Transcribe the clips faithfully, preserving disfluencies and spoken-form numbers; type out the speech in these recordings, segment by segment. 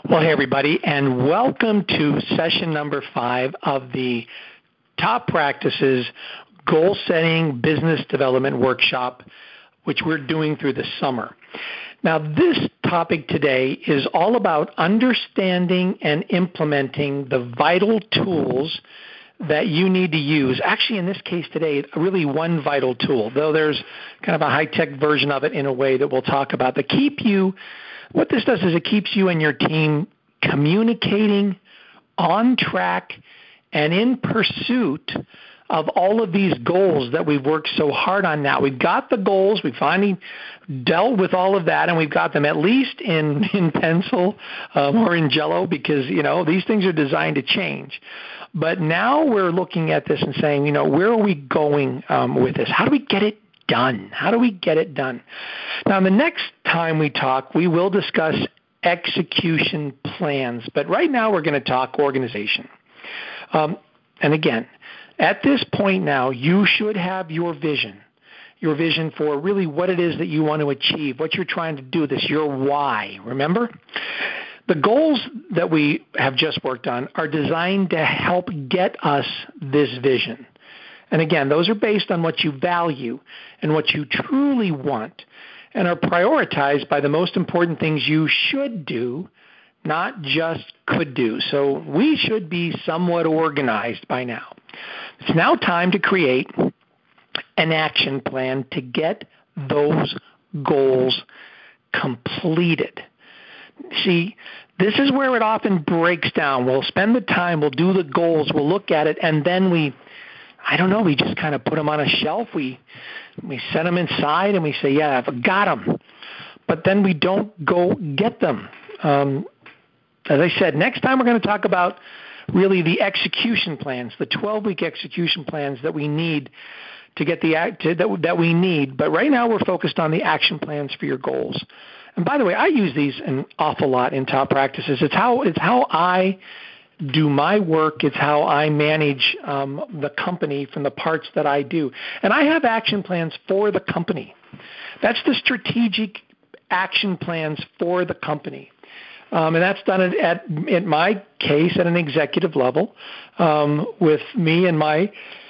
Well, hey, everybody, and welcome to session number five of the Top Practices Goal Setting Business Development Workshop, which we're doing through the summer. Now, this topic today is all about understanding and implementing the vital tools that you need to use. Actually, in this case today, really one vital tool, though there's kind of a high-tech version of it in a way that we'll talk about, that keep you What this does is it keeps you and your team communicating, on track, and in pursuit of all of these goals that we've worked so hard on now. We've got the goals. We finally dealt with all of that, and we've got them at least in, in pencil um, or in Jello because, you know, these things are designed to change. But now we're looking at this and saying, you know, where are we going um, with this? How do we get it done? How do we get it done? Now, the next time we talk, we will discuss execution plans. But right now, we're going to talk organization. Um, and again, at this point now, you should have your vision, your vision for really what it is that you want to achieve, what you're trying to do, this, your why, remember? The goals that we have just worked on are designed to help get us this vision. And again, those are based on what you value and what you truly want and are prioritized by the most important things you should do, not just could do. So we should be somewhat organized by now. It's now time to create an action plan to get those goals completed. See, this is where it often breaks down. We'll spend the time, we'll do the goals, we'll look at it, and then we I don't know, we just kind of put them on a shelf. We we set them inside and we say, yeah, I've got them. But then we don't go get them. Um, as I said, next time we're going to talk about really the execution plans, the twelve-week execution plans that we need to get the act that, that we need. But right now we're focused on the action plans for your goals. And by the way, I use these an awful lot in Top Practices. It's how it's how I do my work. It's how I manage um, the company from the parts that I do. And I have action plans for the company. That's the strategic action plans for the company. Um, and that's done at, at, in my case, at an executive level um, with me and my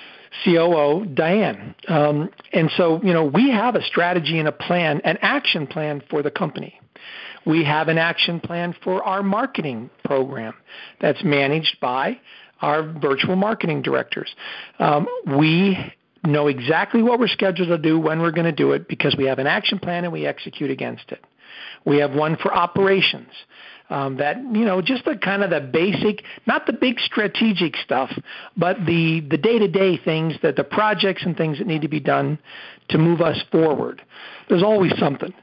C O O, Diane. Um, and so, you know, we have a strategy and a plan, an action plan for the company. We have an action plan for our marketing program that's managed by our virtual marketing directors. Um, we know exactly what we're scheduled to do, when we're going to do it, because we have an action plan and we execute against it. We have one for operations. Um, that, you know, just the kind of the basic, not the big strategic stuff, but the, the day-to-day things, that the projects and things that need to be done to move us forward. There's always something.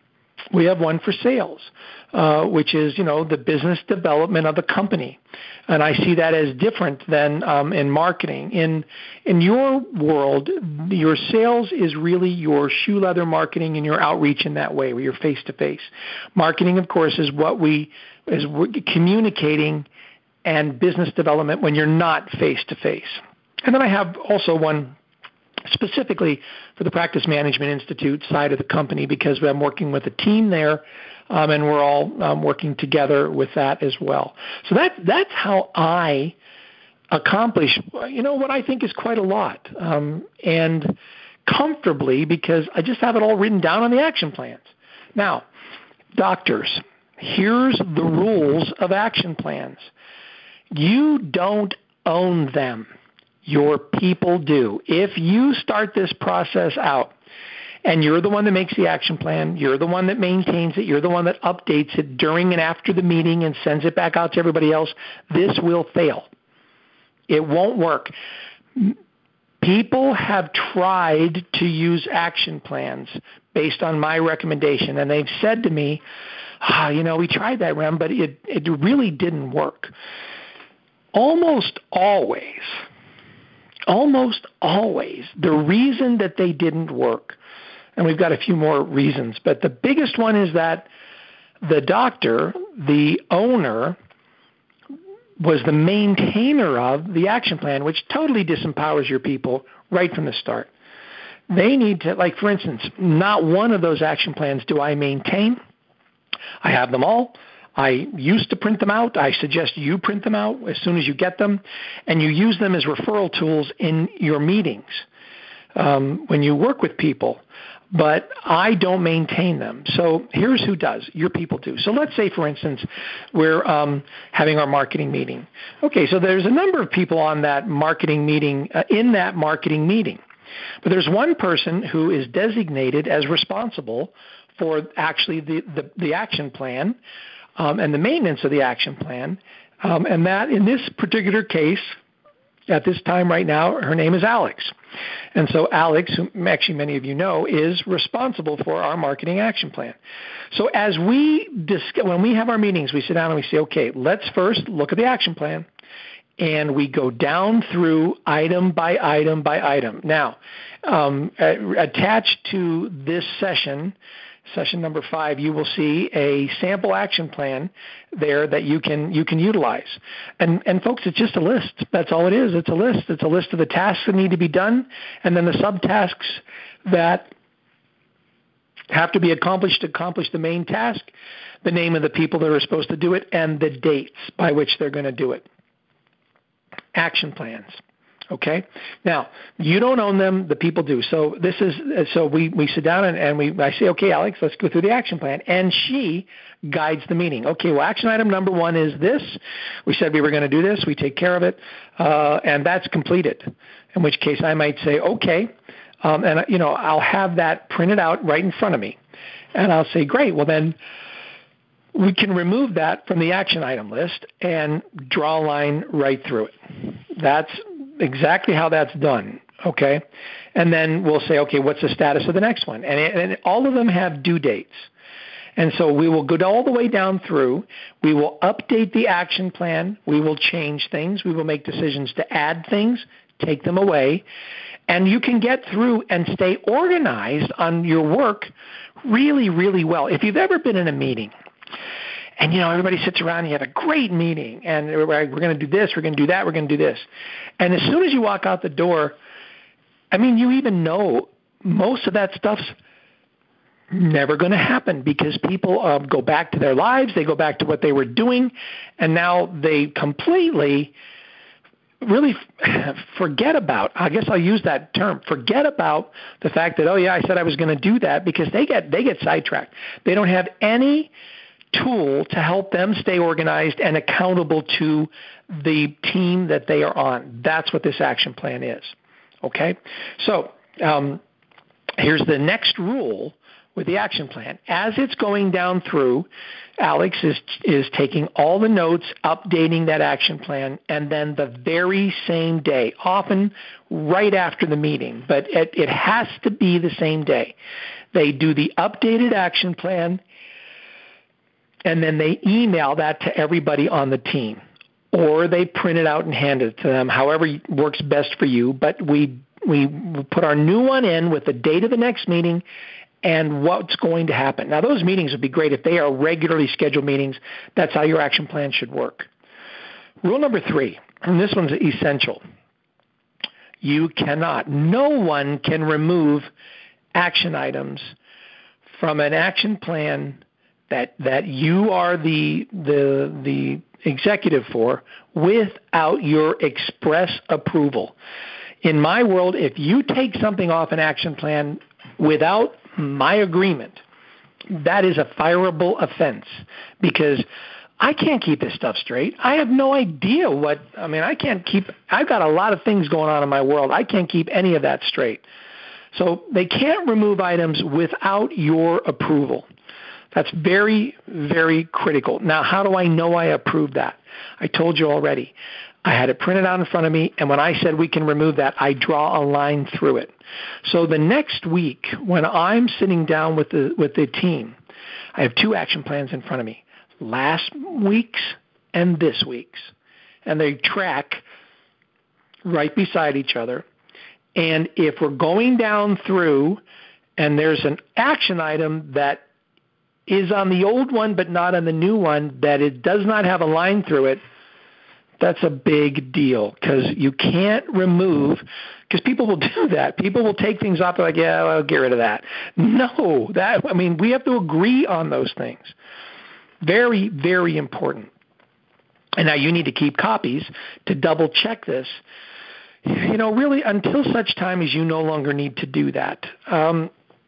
We have one for sales, uh, which is, you know, the business development of the company. And I see that as different than um, in marketing. In in your world, your sales is really your shoe leather marketing and your outreach in that way, where you're face-to-face. Marketing, of course, is what we is communicating and business development when you're not face-to-face. And then I have also one specifically for the Practice Management Institute side of the company, because I'm working with a team there, um, and we're all um, working together with that as well. So that that's how I accomplish, you know, what I think is quite a lot, um, and comfortably, because I just have it all written down on the action plans. Now, doctors, here's the rules of action plans. You don't own them. Your people do. If you start this process out and you're the one that makes the action plan, you're the one that maintains it, you're the one that updates it during and after the meeting and sends it back out to everybody else, this will fail. It won't work. People have tried to use action plans based on my recommendation, and they've said to me, ah, you know, we tried that, Rem, but it, it really didn't work. Almost always, almost always, the reason that they didn't work, and we've got a few more reasons, but the biggest one is that the doctor, the owner, was the maintainer of the action plan, which totally disempowers your people right from the start. They need to, like, for instance, not one of those action plans do I maintain. I have them all. I used to print them out. I suggest you print them out as soon as you get them, and you use them as referral tools in your meetings um, when you work with people. But I don't maintain them. So here's who does. Your people do. So let's say, for instance, we're um, having our marketing meeting. Okay, so there's a number of people on that marketing meeting, uh, in that marketing meeting. But there's one person who is designated as responsible for actually the, the, the action plan um, and the maintenance of the action plan. Um, and that, in this particular case, at this time right now, her name is Alex. And so Alex, who actually many of you know, is responsible for our marketing action plan. So as we discuss, when we have our meetings, we sit down and we say, okay, let's first look at the action plan. And we go down through item by item by item. Now, um, attached to this session, session number five, you will see a sample action plan there that you can you can utilize. And and folks, it's just a list. That's all it is. It's a list. It's a list of the tasks that need to be done, and then the subtasks that have to be accomplished to accomplish the main task, the name of the people that are supposed to do it, and the dates by which they're going to do it. Action plans. Okay. Now, you don't own them; the people do. So this is so we, we sit down and, and we I say, okay, Alex, let's go through the action plan, and she guides the meeting. Okay, well, action item number one is this. We said we were going to do this. We take care of it, uh, and that's completed. In which case, I might say, okay, um, and you know, I'll have that printed out right in front of me, and I'll say, great. Well, then we can remove that from the action item list and draw a line right through it. That's exactly how that's done, okay? And then we'll say, okay, what's the status of the next one? And, it, and all of them have due dates. And so we will go all the way down through. We will update the action plan. We will change things. We will make decisions to add things, take them away. And you can get through and stay organized on your work really, really well. If you've ever been in a meeting, and, you know, everybody sits around and you have a great meeting, and we're, we're going to do this, we're going to do that, we're going to do this. And as soon as you walk out the door, I mean, you even know most of that stuff's never going to happen because people uh, go back to their lives, they go back to what they were doing, and now they completely really forget about, I guess I'll use that term, forget about the fact that, oh, yeah, I said I was going to do that, because they get they get sidetracked. They don't have any tool to help them stay organized and accountable to the team that they are on. That's what this action plan is. Okay? So um, here's the next rule with the action plan. As it's going down through, Alex is is taking all the notes, updating that action plan, and then the very same day, often right after the meeting, but it, it has to be the same day, they do the updated action plan, and then they email that to everybody on the team, or they print it out and hand it to them, however works best for you. But we we put our new one in with the date of the next meeting and what's going to happen. Now, those meetings would be great if they are regularly scheduled meetings. That's how your action plan should work. Rule number three, and this one's essential. You cannot, no one can remove action items from an action plan that that you are the the the executive for without your express approval. In my world, if you take something off an action plan without my agreement, that is a fireable offense, because I can't keep this stuff straight. I have no idea what, I mean, I can't keep, I've got a lot of things going on in my world. I can't keep any of that straight. So they can't remove items without your approval. That's very, very critical. Now, how do I know I approved that? I told you already. I had it printed out in front of me, and when I said we can remove that, I draw a line through it. So the next week, when I'm sitting down with the with the team, I have two action plans in front of me, last week's and this week's, and they track right beside each other. And if we're going down through and there's an action item that is on the old one but not on the new one, that it does not have a line through it, that's a big deal, because you can't remove, because people will do that. People will take things off, they're like, yeah, I'll get rid of that. No, that I mean, we have to agree on those things. Very, very important. And now you need to keep copies to double check this. You know, really, until such time as you no longer need to do that. Um,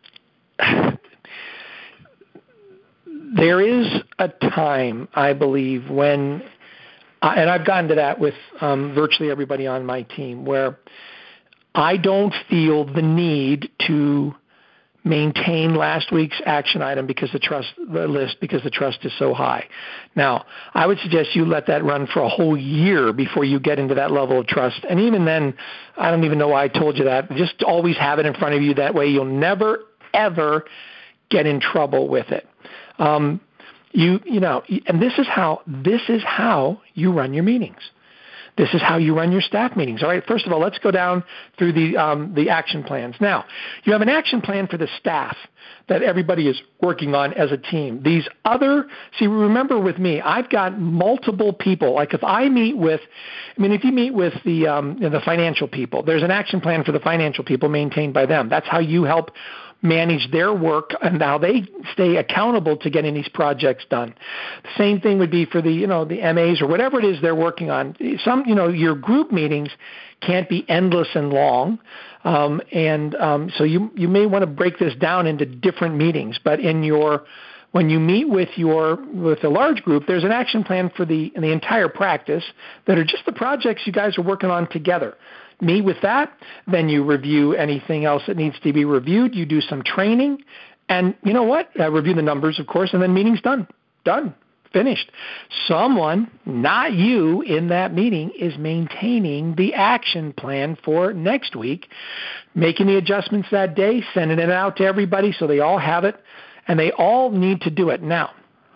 there is a time, I believe, when, uh, and I've gotten to that with um, virtually everybody on my team, where I don't feel the need to maintain last week's action item because the trust the list because the trust is so high. Now, I would suggest you let that run for a whole year before you get into that level of trust. And even then, I don't even know why I told you that. Just always have it in front of you. That way you'll never, ever get in trouble with it. Um, you you know, and this is how this is how you run your meetings. This is how you run your staff meetings. All right, first of all, let's go down through the um, the action plans. Now, you have an action plan for the staff that everybody is working on as a team. These other, see, remember with me, I've got multiple people. Like if I meet with, I mean, if you meet with the um, you know, the financial people, there's an action plan for the financial people maintained by them. That's how you help manage their work and how they stay accountable to getting these projects done. The same thing would be for the, you know, the M As or whatever it is they're working on. Some, you know, your group meetings can't be endless and long. Um, and um, so you you may want to break this down into different meetings. But in your when you meet with your with a large group, there's an action plan for the the entire practice that are just the projects you guys are working on together. Meet with that, then you review anything else that needs to be reviewed. You do some training, and you know what? Uh, review the numbers, of course, and then meeting's done. Done. Finished. Someone, not you, in that meeting is maintaining the action plan for next week, making the adjustments that day, sending it out to everybody so they all have it, and they all need to do it. Now,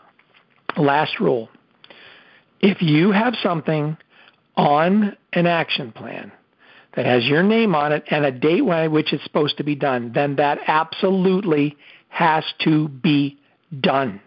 last rule. If you have something on an action plan that has your name on it and a date by which it's supposed to be done, then that absolutely has to be done.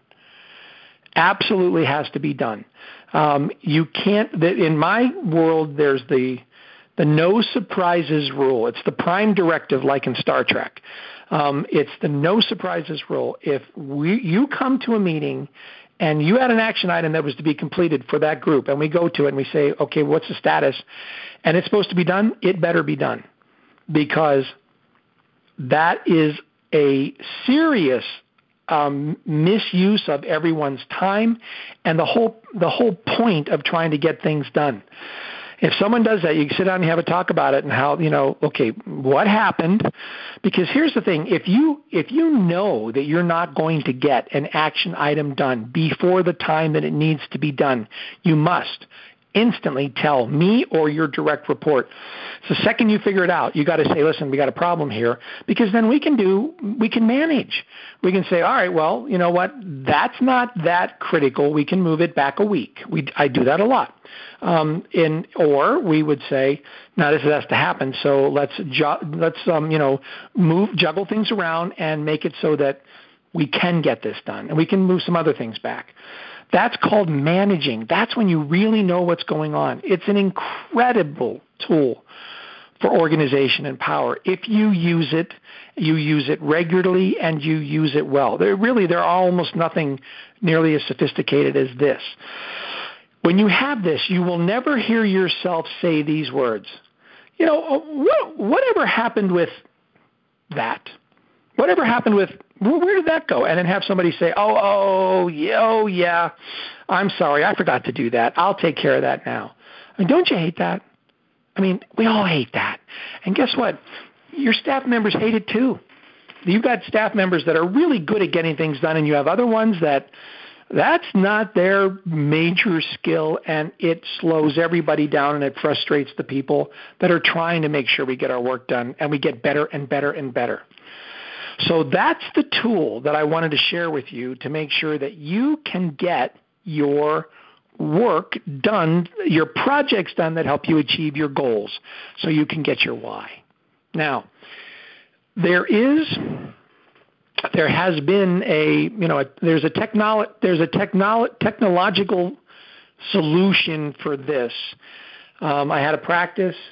Absolutely has to be done. Um, you can't, in my world, there's the the no surprises rule. It's the prime directive like in Star Trek. Um, it's the no surprises rule. If we, you come to a meeting and you had an action item that was to be completed for that group, and we go to it and we say, okay, what's the status? And it's supposed to be done, it better be done. Because that is a serious um, misuse of everyone's time and the whole the whole point of trying to get things done. If someone does that, you can sit down and have a talk about it and how, you know, okay, what happened? Because here's the thing, if you if you know that you're not going to get an action item done before the time that it needs to be done, you must instantly tell me or your direct report. So the second you figure it out, you got to say, listen, we got a problem here, because then we can do, we can manage. We can say, all right, well, you know what, that's not that critical. We can move it back a week. We, I do that a lot. Um, in, or we would say, now this has to happen, so let's, ju- let's um, you know, move, juggle things around and make it so that we can get this done, and we can move some other things back. That's called managing. That's when you really know what's going on. It's an incredible tool for organization and power. If you use it, you use it regularly, and you use it well. There really, there are almost nothing nearly as sophisticated as this. When you have this, you will never hear yourself say these words. You know, what, whatever happened with that? Whatever happened with, where did that go? And then have somebody say, oh, oh, yeah, oh, yeah, I'm sorry, I forgot to do that. I'll take care of that now. I mean, don't you hate that? I mean, we all hate that. And guess what? Your staff members hate it too. You've got staff members that are really good at getting things done, and you have other ones that that's not their major skill, and it slows everybody down, and it frustrates the people that are trying to make sure we get our work done, and we get better and better and better. So that's the tool that I wanted to share with you to make sure that you can get your work done, your projects done that help you achieve your goals, so you can get your why. Now, there is, there has been a, you know, a, there's a technolo- there's a technolo- technological solution for this. Um, I had a practice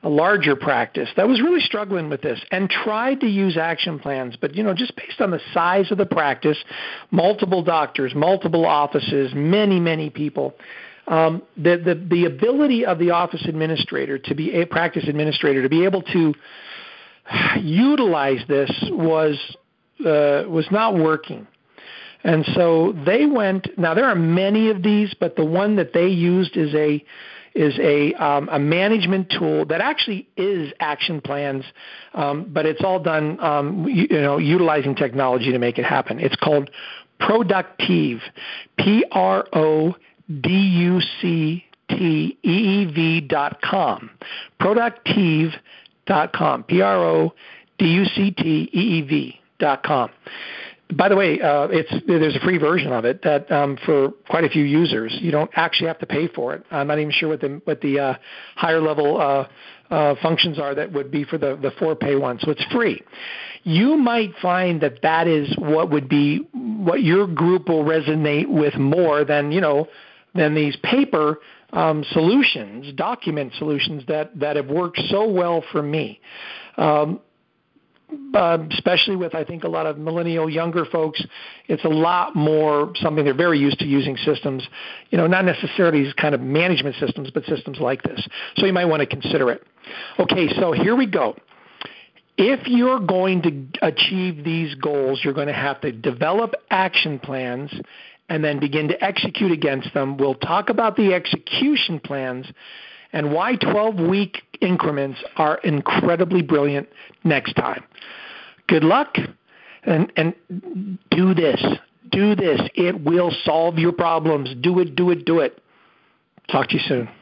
a larger practice that was really struggling with this and tried to use action plans, but you know, just based on the size of the practice, multiple doctors, multiple offices, many, many people, um, the, the the ability of the office administrator to be a practice administrator to be able to utilize this was uh, was not working. And so they went. Now there are many of these, but the one that they used is a is a um, a management tool that actually is action plans, um, but it's all done um, you, you know utilizing technology to make it happen. It's called Producteev, P R O D U C T E E V dot com, Producteev dot com, P R O D U C T E E V dot com. By the way, uh, it's there's a free version of it that um, for quite a few users, you don't actually have to pay for it. I'm not even sure what the what the uh, higher level uh, uh, functions are that would be for the the for pay one. So it's free. You might find that that is what would be what your group will resonate with more than you know than these paper um, solutions, document solutions that that have worked so well for me. Um, Uh, especially with, I think, a lot of millennial younger folks, it's a lot more something they're very used to using systems, you know, not necessarily these kind of management systems, but systems like this. So you might want to consider it. Okay, so here we go. If you're going to achieve these goals, you're going to have to develop action plans and then begin to execute against them. We'll talk about the execution plans and why twelve-week increments are incredibly brilliant next time. Good luck, and, and do this. Do this. It will solve your problems. Do it, do it, do it. Talk to you soon.